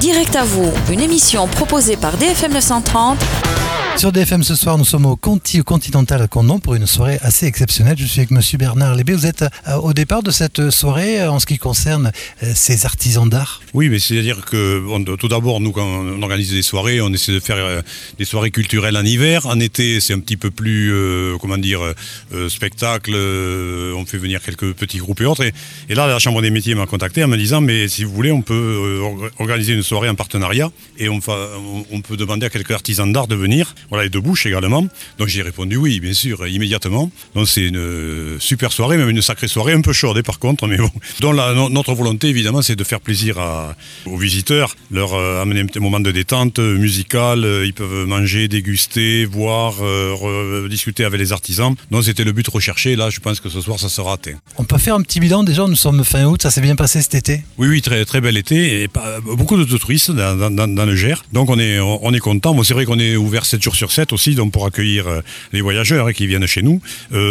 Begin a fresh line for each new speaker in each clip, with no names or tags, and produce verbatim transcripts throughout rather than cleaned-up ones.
Direct à vous, une émission proposée par D F M neuf cent trente.
Sur D F M ce soir, nous sommes au Conti, au Continental à Condom pour une soirée assez exceptionnelle. Je suis avec monsieur Bernard Lébé. Vous êtes euh, au départ de cette soirée euh, en ce qui concerne euh, ces artisans d'art.
Oui, mais c'est-à-dire que bon, tout d'abord, nous, quand on organise des soirées, on essaie de faire euh, des soirées culturelles en hiver. En été, c'est un petit peu plus, euh, comment dire, euh, spectacle. Euh, on fait venir quelques petits groupes et autres. Et, et là, la Chambre des métiers m'a contacté en me disant, mais si vous voulez, on peut euh, organiser une soirée en partenariat et on, fa- on peut demander à quelques artisans d'art de venir. Voilà, et de bouche également. Donc j'ai répondu oui, bien sûr, immédiatement. Donc c'est une super soirée, même une sacrée soirée, un peu chaude par contre, mais bon. Donc la, notre volonté, évidemment, c'est de faire plaisir à, aux visiteurs, leur euh, amener un petit moment de détente musicale. Ils peuvent manger, déguster, voir, euh, discuter avec les artisans. Donc c'était le but recherché. Là, je pense que ce soir, ça sera atteint.
On peut faire un petit bilan déjà. Nous sommes fin août. Ça s'est bien passé cet été?
Oui, oui, très très bel été et pas, beaucoup de, de touristes dans, dans, dans le Gers. Donc on est on est content. Bon, c'est vrai qu'on est ouvert sept jours sur sept aussi, donc pour accueillir les voyageurs hein, qui viennent chez nous.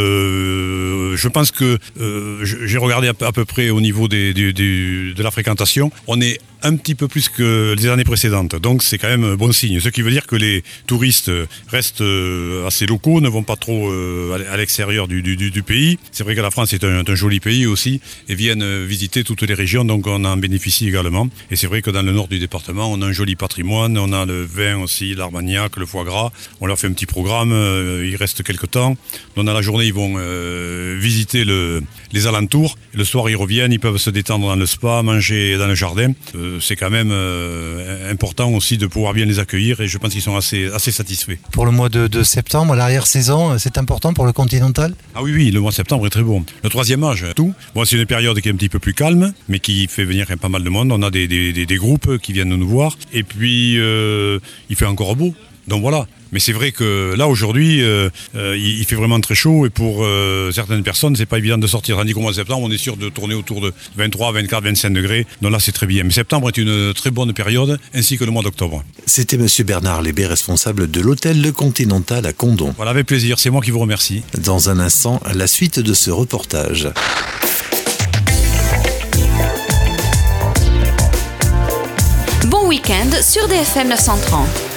Euh, je pense que euh, j'ai regardé à peu, à peu près au niveau des, des, des, de la fréquentation. On est un petit peu plus que les années précédentes, donc c'est quand même bon signe. Ce qui veut dire que les touristes restent assez locaux, ne vont pas trop à l'extérieur du, du, du pays. C'est vrai que la France est un, un joli pays aussi et viennent visiter toutes les régions, donc on en bénéficie également. Et c'est vrai que dans le nord du département, on a un joli patrimoine, on a le vin aussi, l'armagnac, le foie gras. On leur fait un petit programme, euh, il reste quelques temps. Donc dans la journée, ils vont euh, visiter le, les alentours. Le soir, ils reviennent, ils peuvent se détendre dans le spa, manger dans le jardin. Euh, c'est quand même euh, important aussi de pouvoir bien les accueillir et je pense qu'ils sont assez, assez satisfaits.
Pour le mois de, de septembre, l'arrière-saison, c'est important pour le Continental?
Ah oui, oui, le mois de septembre est très bon. Le troisième âge, tout. Bon, c'est une période qui est un petit peu plus calme, mais qui fait venir pas mal de monde. On a des, des, des, des groupes qui viennent nous voir et puis euh, il fait encore beau. Donc voilà. Mais c'est vrai que là aujourd'hui, euh, euh, il fait vraiment très chaud et pour euh, certaines personnes, c'est pas évident de sortir. Tandis qu'au mois de septembre, on est sûr de tourner autour de vingt-trois, vingt-quatre, vingt-cinq degrés. Donc là, c'est très bien. Mais septembre est une très bonne période, ainsi que le mois d'octobre.
C'était monsieur Bernard Lébé, responsable de l'hôtel Le Continental à Condom.
Voilà, avec plaisir. C'est moi qui vous remercie.
Dans un instant, la suite de ce reportage.
Bon week-end sur D F M neuf cent trente.